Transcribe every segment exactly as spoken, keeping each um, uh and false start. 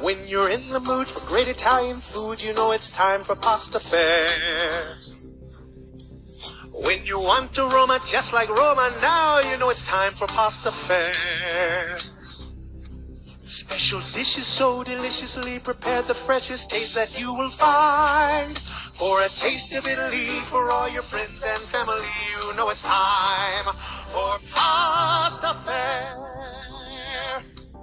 When you're in the mood for great Italian food, you know it's time for pasta fare. When you want aroma just like Roma, now you know it's time for pasta fare. Special dishes so deliciously prepared, the freshest taste that you will find. For a taste of Italy, for all your friends and family, you know it's time for pasta fare.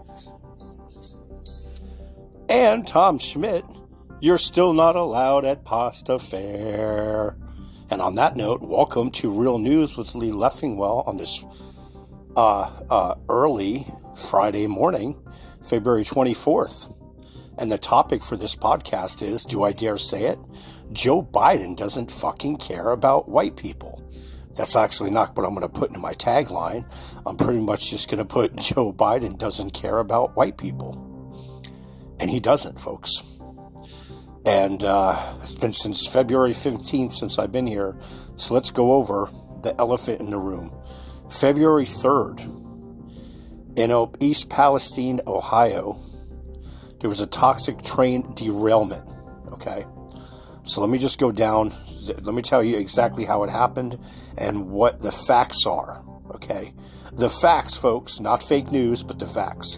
And Tom Schmidt, you're still not allowed at Pasta Fair. And on that note, welcome to Real News with Lee Leffingwell on this uh, uh, early Friday morning, February twenty-fourth. And the topic for this podcast is, do I dare say it? Joe Biden doesn't fucking care about white people. That's actually not what I'm going to put into my tagline. I'm pretty much just going to put Joe Biden doesn't care about white people. And he doesn't, folks. And uh, it's been since February fifteenth since I've been here. So let's go over the elephant in the room. February third, in East Palestine, Ohio, there was a toxic train derailment. Okay? So let me just go down. Let me tell you exactly how it happened and what the facts are. Okay? The facts, folks, not fake news, but the facts.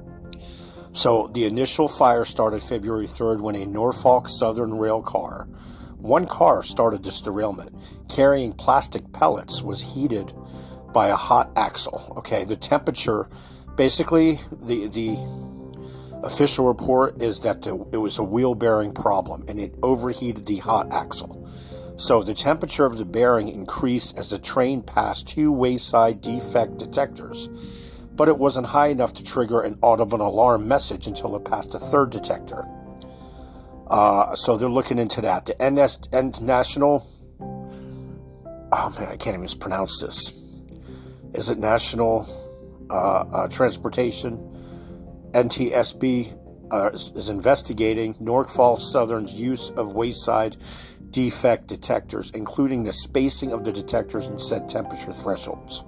So the initial fire started February third when a Norfolk Southern rail car, one car started this derailment, carrying plastic pellets, was heated by a hot axle. Okay, the temperature, basically the the official report is that the, it was a wheel bearing problem and it overheated the hot axle. So the temperature of the bearing increased as the train passed two wayside defect detectors, but it wasn't high enough to trigger an audible alarm message until it passed a third detector. Uh, so they're looking into that. The N S N National, oh man, I can't even pronounce this. Is it National uh, uh, Transportation? N T S B uh, is investigating Norfolk Southern's use of wayside defect detectors, including the spacing of the detectors and set temperature thresholds.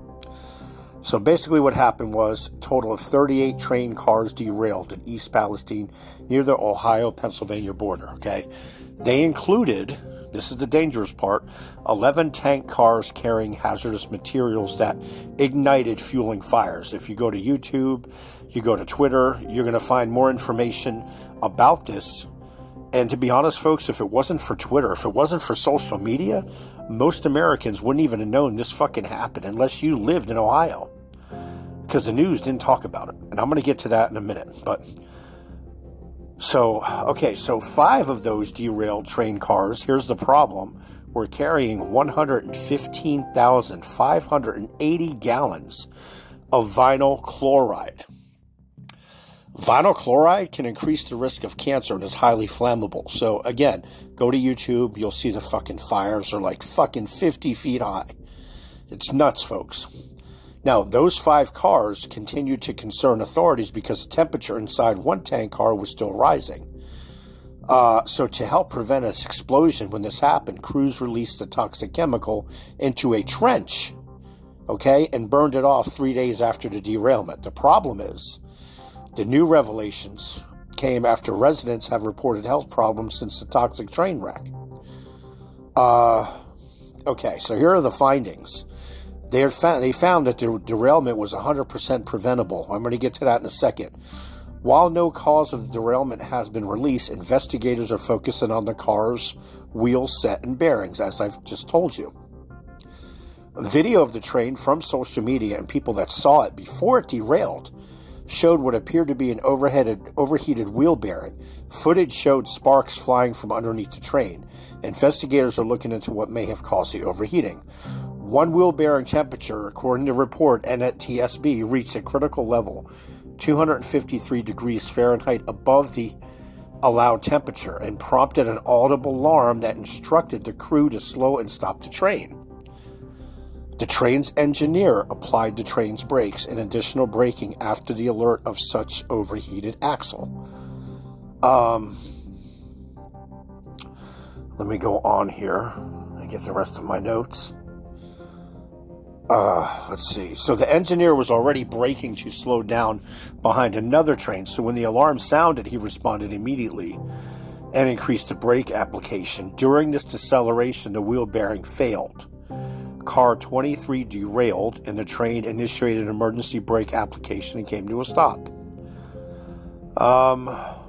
So basically what happened was a total of thirty-eight train cars derailed in East Palestine near the Ohio-Pennsylvania border, okay? They included, this is the dangerous part, eleven tank cars carrying hazardous materials that ignited fueling fires. If you go to YouTube, you go to Twitter, you're going to find more information about this. And to be honest, folks, if it wasn't for Twitter, if it wasn't for social media, most Americans wouldn't even have known this fucking happened unless you lived in Ohio. Because the news didn't talk about it. And I'm going to get to that in a minute. But so, okay, so five of those derailed train cars, here's the problem, were carrying one hundred fifteen thousand five hundred eighty gallons of vinyl chloride. Vinyl chloride can increase the risk of cancer and is highly flammable. So again, go to YouTube. You'll see the fucking fires are like fucking fifty feet high. It's nuts, folks. Now, those five cars continued to concern authorities because the temperature inside one tank car was still rising. Uh, so to help prevent an explosion when this happened, crews released the toxic chemical into a trench, okay, and burned it off three days after the derailment. The problem is, the new revelations came after residents have reported health problems since the toxic train wreck. Uh, okay, so here are the findings. They, had found, they found that the derailment was one hundred percent preventable. I'm going to get to that in a second. While no cause of the derailment has been released, investigators are focusing on the car's wheel set and bearings, as I've just told you. A video of the train from social media and people that saw it before it derailed showed what appeared to be an overheated, overheated wheel bearing. Footage showed sparks flying from underneath the train. Investigators are looking into what may have caused the overheating. One wheel bearing temperature, according to report N T S B, reached a critical level, two hundred fifty-three degrees Fahrenheit above the allowed temperature, and prompted an audible alarm that instructed the crew to slow and stop the train. The train's engineer applied the train's brakes and additional braking after the alert of such overheated axle. Um, let me go on here and get the rest of my notes. Uh, let's see. So the engineer was already braking to slow down behind another train. So when the alarm sounded, he responded immediately and increased the brake application. During this deceleration, the wheel bearing failed. Car twenty-three derailed, and the train initiated an emergency brake application and came to a stop. Um,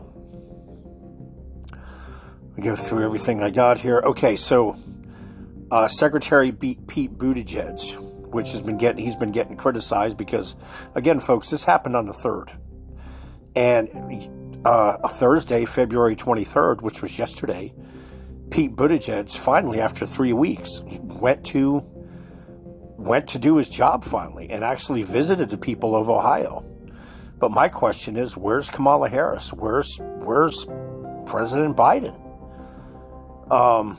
we go through everything I got here. Okay, so uh, Secretary Pete Buttigieg, which has been getting, he's been getting criticized because, again, folks, this happened on the third. And uh, a Thursday, February twenty-third, which was yesterday, Pete Buttigieg finally, after three weeks, went to went to do his job finally and actually visited the people of Ohio. But my question is, where's Kamala Harris? Where's where's President Biden? Um,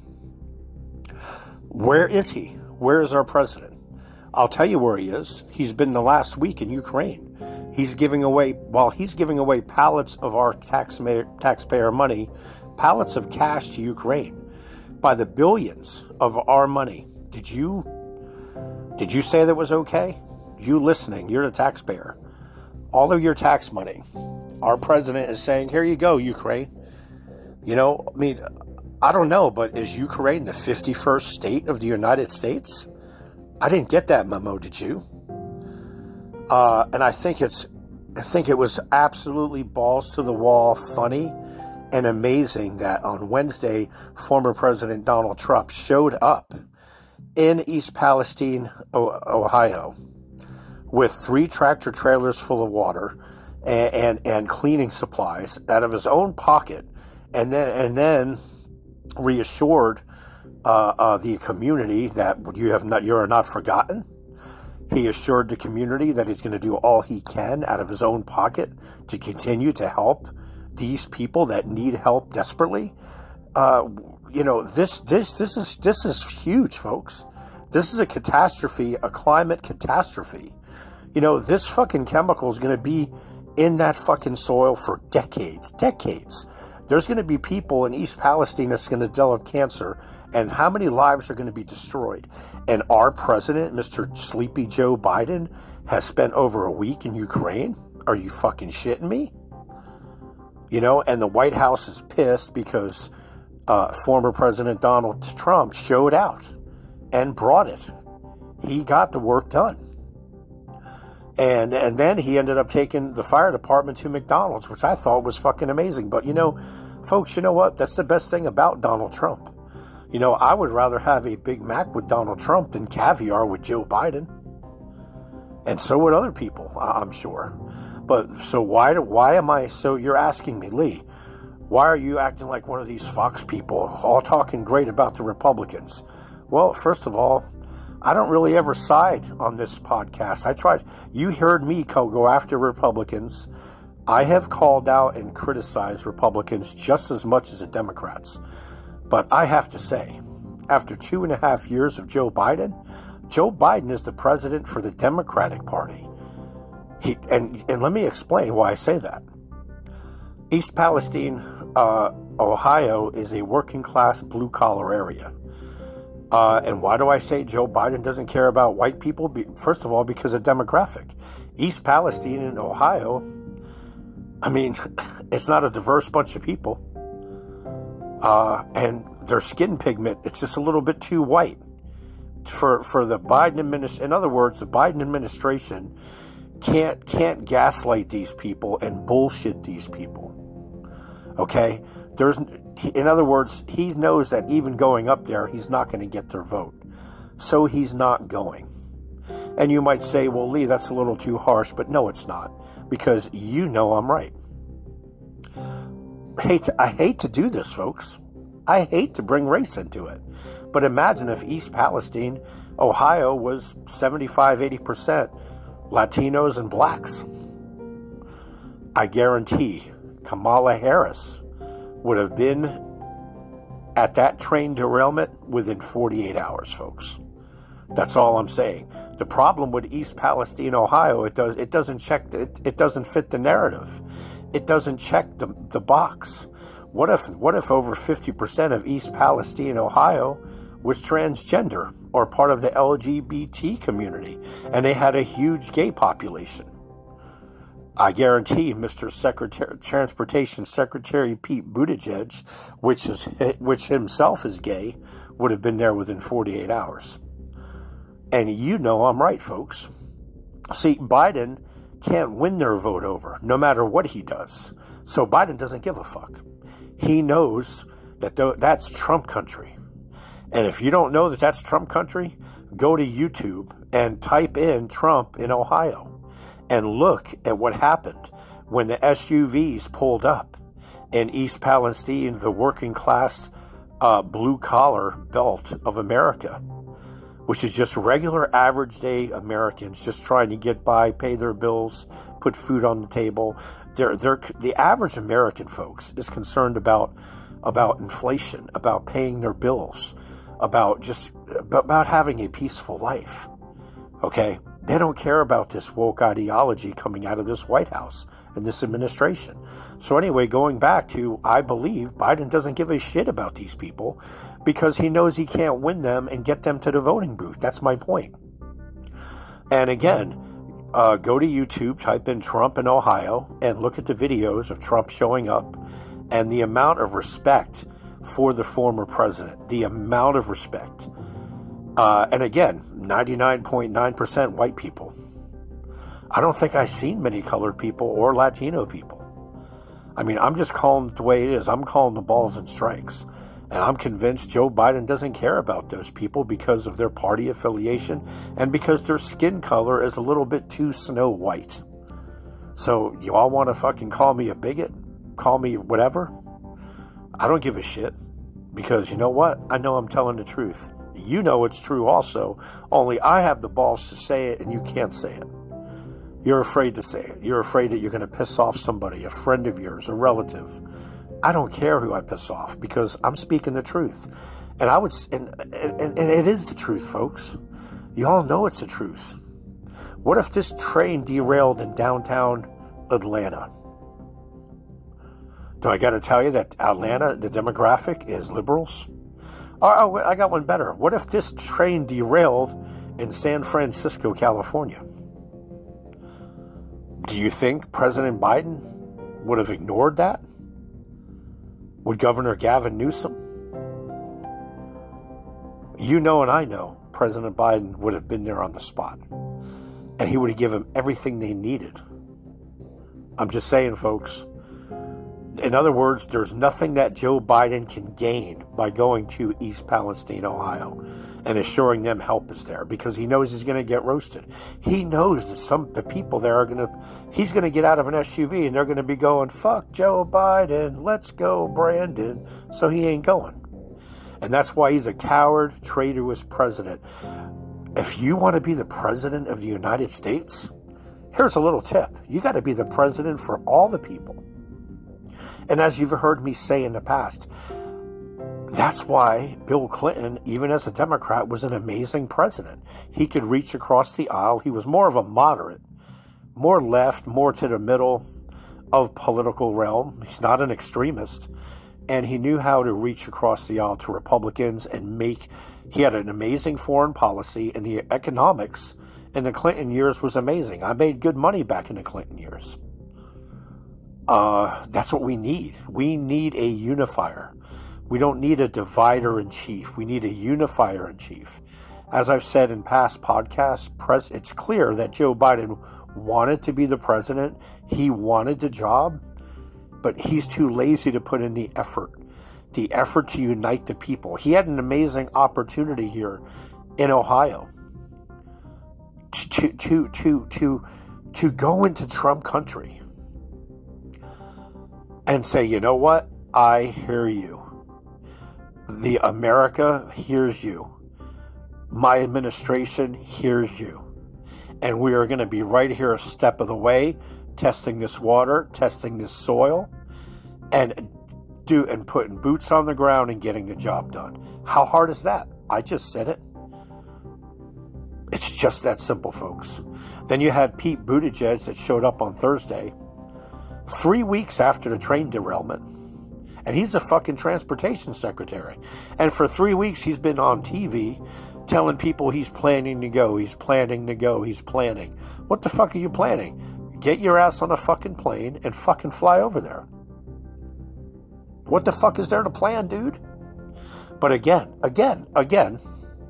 where is he? Where is our president? I'll tell you where he is. He's been the last week in Ukraine. He's giving away, while he's giving away pallets of our taxpayer, taxpayer money, pallets of cash to Ukraine by the billions of our money. Did you, did you say that was okay? You listening, you're the taxpayer. All of your tax money. Our president is saying, here you go, Ukraine. You know, I mean, I don't know, but is Ukraine the fifty-first state of the United States? I didn't get that memo, did you? Uh, and I think it's, I think it was absolutely balls to the wall funny and amazing that on Wednesday, former President Donald Trump showed up in East Palestine, Ohio, with three tractor trailers full of water and, and, and cleaning supplies out of his own pocket, and then and then reassured uh, uh, the community that you have not you are not forgotten. He assured the community that he's going to do all he can out of his own pocket to continue to help these people that need help desperately. Uh, you know, this this this is this is huge, folks. This is a catastrophe, a climate catastrophe. You know, this fucking chemical is going to be in that fucking soil for decades, decades. There's going to be people in East Palestine that's going to develop cancer, and how many lives are going to be destroyed? And our president, Mister Sleepy Joe Biden, has spent over a week in Ukraine? Are you fucking shitting me? You know, and the White House is pissed because uh, former President Donald Trump showed out and brought it. He got the work done. And and then he ended up taking the fire department to McDonald's, which I thought was fucking amazing. But, you know, folks, you know what? That's the best thing about Donald Trump. You know, I would rather have a Big Mac with Donald Trump than caviar with Joe Biden. And so would other people, I'm sure. But so why why am I, so you're asking me, Lee, why are you acting like one of these Fox people, all talking great about the Republicans? Well, first of all, I don't really ever side on this podcast. I tried, you heard me go after Republicans. I have called out and criticized Republicans just as much as the Democrats. But I have to say, after two and a half years of Joe Biden, Joe Biden is the president for the Democratic Party. He, and, and let me explain why I say that. East Palestine, uh, Ohio is a working class blue collar area. Uh, and why do I say Joe Biden doesn't care about white people? Be, first of all, because of demographic. East Palestine in Ohio, I mean, it's not a diverse bunch of people. Uh, and their skin pigment, it's just a little bit too white. For for the Biden administration, in other words, the Biden administration can't can't gaslight these people and bullshit these people. Okay? There's, in other words, he knows that even going up there, he's not going to get their vote. So he's not going. And you might say, well, Lee, that's a little too harsh, but no, it's not, because you know I'm right. I hate to, I hate to do this, folks. I hate to bring race into it. But imagine if East Palestine, Ohio, was seventy-five, eighty percent Latinos and blacks. I guarantee Kamala Harris would have been at that train derailment within forty-eight hours, folks. That's all I'm saying. The problem with East Palestine, Ohio, it does it doesn't check it, it doesn't fit the narrative. It doesn't check the the box. What if what if over fifty percent of East Palestine, Ohio was transgender or part of the L G B T community, and they had a huge gay population. I guarantee Mister Secretary, Transportation Secretary Pete Buttigieg, which is which himself is gay, would have been there within forty-eight hours. And you know I'm right, folks. See, Biden can't win their vote over, no matter what he does. So Biden doesn't give a fuck. He knows that that's Trump country. And if you don't know that that's Trump country, go to YouTube and type in Trump in Ohio and look at what happened when the S U Vs pulled up in East Palestine, the working class uh, blue collar belt of America, which is just regular average day Americans just trying to get by, pay their bills, put food on the table. They're, they're, the average American, folks, is concerned about about inflation, about paying their bills, about just about having a peaceful life. Okay? They don't care about this woke ideology coming out of this White House and this administration. So anyway, going back to, I believe Biden doesn't give a shit about these people because he knows he can't win them and get them to the voting booth. That's my point. And again, uh, go to YouTube, type in Trump in Ohio, and look at the videos of Trump showing up and the amount of respect for the former president, the amount of respect. Uh, and again, ninety-nine point nine percent white people. I don't think I've seen many colored people or Latino people. I mean, I'm just calling it the way it is. I'm calling the balls and strikes. And I'm convinced Joe Biden doesn't care about those people because of their party affiliation and because their skin color is a little bit too snow white. So you all want to fucking call me a bigot? Call me whatever? I don't give a shit. Because you know what? I know I'm telling the truth. You know it's true also, only I have the balls to say it and you can't say it. You're afraid to say it. You're afraid that you're going to piss off somebody, a friend of yours, a relative. I don't care who I piss off because I'm speaking the truth. And I would, and, and, and it is the truth, folks. You all know it's the truth. What if this train derailed in downtown Atlanta? Do I got to tell you that Atlanta, the demographic is liberals? Oh, I got one better. What if this train derailed in San Francisco, California? Do you think President Biden would have ignored that? Would Governor Gavin Newsom? You know and I know President Biden would have been there on the spot. And he would have given them everything they needed. I'm just saying, folks. In other words, there's nothing that Joe Biden can gain by going to East Palestine, Ohio, and assuring them help is there because he knows he's going to get roasted. He knows that some the people there are going to, he's going to get out of an S U V and they're going to be going, fuck Joe Biden, let's go Brandon. So he ain't going. And that's why he's a coward, traitorous president. If you want to be the president of the United States, here's a little tip. You got to be the president for all the people. And as you've heard me say in the past, that's why Bill Clinton, even as a Democrat, was an amazing president. He could reach across the aisle. He was more of a moderate, more left, more to the middle of political realm. He's not an extremist. And he knew how to reach across the aisle to Republicans and make, he had an amazing foreign policy, and the economics in the Clinton years was amazing. I made good money back in the Clinton years. Uh, that's what we need. We need a unifier. We don't need a divider in chief. We need a unifier in chief. As I've said in past podcasts, pres- it's clear that Joe Biden wanted to be the president. He wanted the job, but he's too lazy to put in the effort, the effort to unite the people. He had an amazing opportunity here in Ohio to, to, to, to, to go into Trump country and say, you know what? I hear you. The America hears you. My administration hears you. And we are going to be right here a step of the way, testing this water, testing this soil, and do and putting boots on the ground and getting the job done. How hard is that? I just said it. It's just that simple, folks. Then you had Pete Buttigieg that showed up on Thursday, three weeks after the train derailment, And he's the fucking transportation secretary. And for three weeks, he's been on T V telling people he's planning to go. He's planning to go. He's planning. What the fuck are you planning? Get your ass on a fucking plane and fucking fly over there. What the fuck is there to plan, dude? But again, again, again,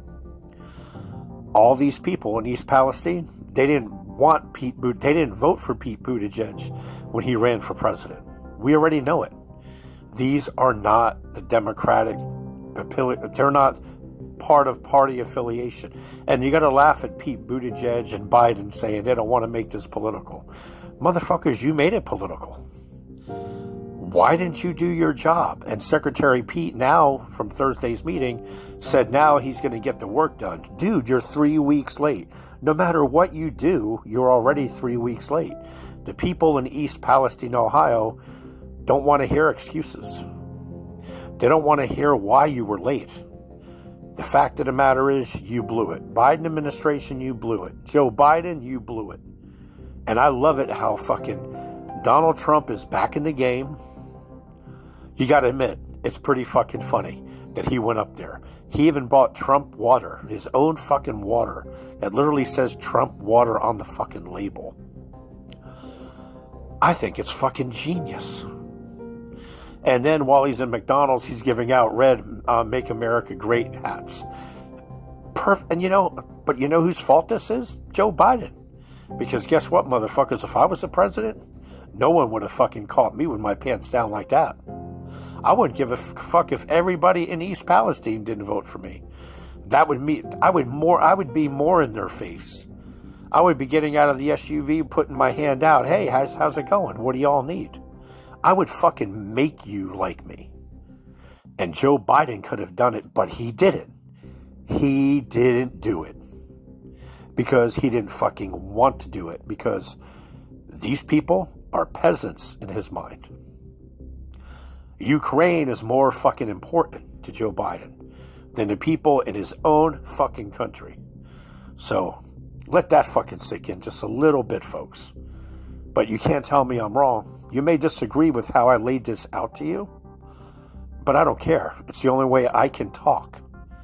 all these people in East Palestine, they didn't want Pete Buttigieg. They didn't vote for Pete Buttigieg when he ran for president. We already know it. These are not the Democratic, they're not part of party affiliation. And you got to laugh at Pete Buttigieg and Biden saying they don't want to make this political. Motherfuckers, you made it political. Why didn't you do your job? And Secretary Pete now, from Thursday's meeting, said now he's going to get the work done. Dude, you're three weeks late. No matter what you do, you're already three weeks late. The people in East Palestine, Ohio, don't want to hear excuses. They don't want to hear why you were late. The fact of the matter is, you blew it. Biden administration, you blew it. Joe Biden, you blew it. And I love it how fucking Donald Trump is back in the game. You got to admit, it's pretty fucking funny that he went up there. He even bought Trump water, his own fucking water, that literally says Trump water on the fucking label. I think it's fucking genius. And then while he's in McDonald's, he's giving out red uh, Make America Great hats. Perfect. And you know, but you know whose fault this is? Joe Biden. Because guess what, motherfuckers? If I was the president, no one would have fucking caught me with my pants down like that. I wouldn't give a fuck if everybody in East Palestine didn't vote for me. That would mean I would more. I would be more in their face. I would be getting out of the S U V, putting my hand out. Hey, how's how's it going? What do y'all need? I would fucking make you like me. And Joe Biden could have done it, but he didn't. He didn't do it. Because he didn't fucking want to do it. Because these people are peasants in his mind. Ukraine is more fucking important to Joe Biden than the people in his own fucking country. So let that fucking sink in just a little bit, folks. But you can't tell me I'm wrong. You may disagree with how I laid this out to you, but I don't care. It's the only way I can talk.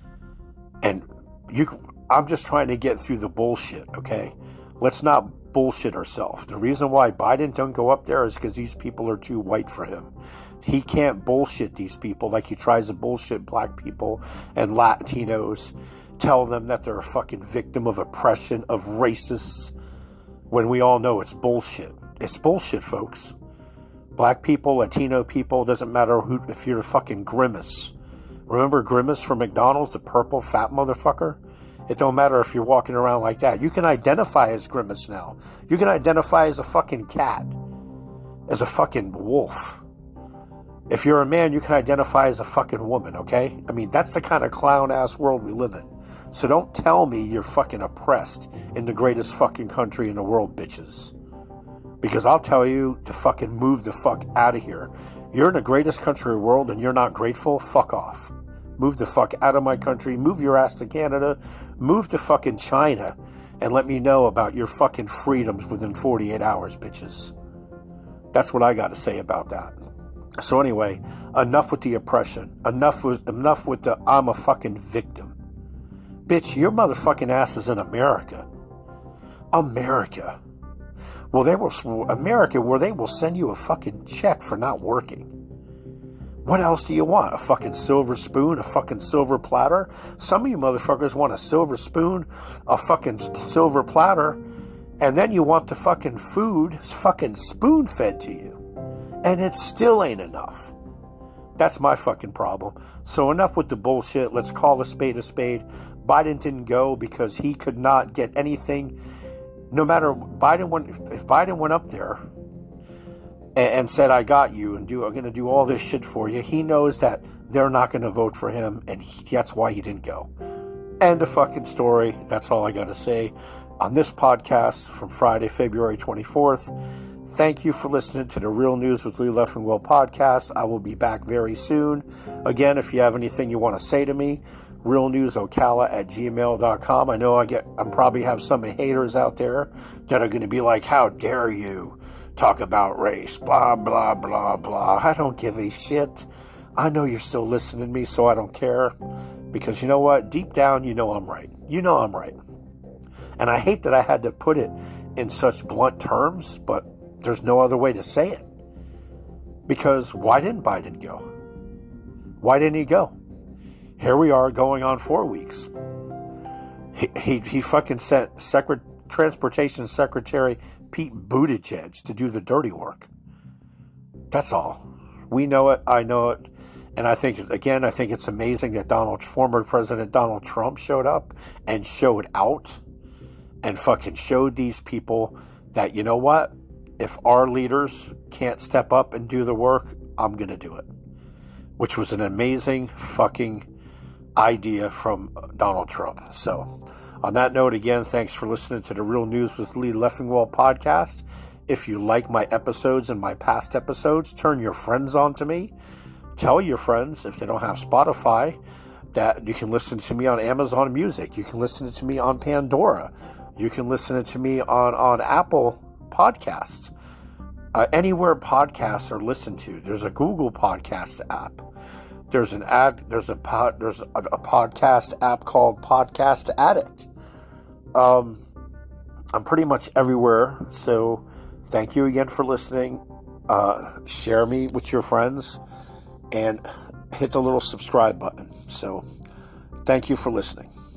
And you, I'm just trying to get through the bullshit, okay? Let's not bullshit ourselves. The reason why Biden don't go up there is because these people are too white for him. He can't bullshit these people like he tries to bullshit black people and Latinos, tell them that they're a fucking victim of oppression, of racists, when we all know it's bullshit. It's bullshit, folks. Black people, Latino people, doesn't matter who, if you're a fucking Grimace. Remember Grimace from McDonald's, the purple fat motherfucker? It don't matter if you're walking around like that. You can identify as Grimace now. You can identify as a fucking cat. As a fucking wolf. If you're a man, you can identify as a fucking woman, okay? I mean, that's the kind of clown-ass world we live in. So don't tell me you're fucking oppressed in the greatest fucking country in the world, bitches. Because I'll tell you to fucking move the fuck out of here. You're in the greatest country in the world and you're not grateful? Fuck off. Move the fuck out of my country. Move your ass to Canada. Move to fucking China. And let me know about your fucking freedoms within forty-eight hours, bitches. That's what I got to say about that. So anyway, enough with the oppression. Enough with, enough with the I'm a fucking victim. Bitch, your motherfucking ass is in America. America. Well, they will, America, where they will send you a fucking check for not working. What else do you want? A fucking silver spoon? A fucking silver platter? Some of you motherfuckers want a silver spoon, a fucking silver platter, and then you want the fucking food fucking spoon fed to you. And it still ain't enough. That's my fucking problem. So enough with the bullshit. Let's call a spade a spade. Biden didn't go because he could not get anything. No matter Biden went, if Biden went up there and, and said, "I got you," and do I'm going to do all this shit for you, he knows that they're not going to vote for him, and he, that's why he didn't go. End of fucking story. That's all I got to say on this podcast from Friday, February twenty-fourth. Thank you for listening to the Real News with Lee Leffingwell podcast. I will be back very soon. Again, if you have anything you want to say to me, realnewsocala at gmail dot com. I know I get, I probably have some haters out there that are going to be like, how dare you talk about race, blah, blah, blah, blah. I don't give a shit. I know you're still listening to me, so I don't care. Because you know what? Deep down, you know I'm right. You know I'm right. And I hate that I had to put it in such blunt terms, but there's no other way to say it. Because why didn't Biden go? Why didn't he go? Here we are going on four weeks. He he, he fucking sent Secret, Transportation Secretary Pete Buttigieg to do the dirty work. That's all. We know it. I know it. And I think, again, I think it's amazing that Donald, former President Donald Trump showed up and showed out and fucking showed these people that, you know what? If our leaders can't step up and do the work, I'm going to do it. Which was an amazing fucking idea from Donald Trump. So, on that note, again, thanks for listening to the Real News with Lee Leffingwell podcast. If you like my episodes and my past episodes, turn your friends on to me. Tell your friends, if they don't have Spotify, that you can listen to me on Amazon Music. You can listen to me on Pandora. You can listen to me on, on Apple Podcasts. Uh, anywhere podcasts are listened to. There's a Google Podcast app. There's an ad. There's a pod. There's a, a podcast app called Podcast Addict. Um, I'm pretty much everywhere. So, thank you again for listening. Uh, share me with your friends. And hit the little subscribe button. So, thank you for listening.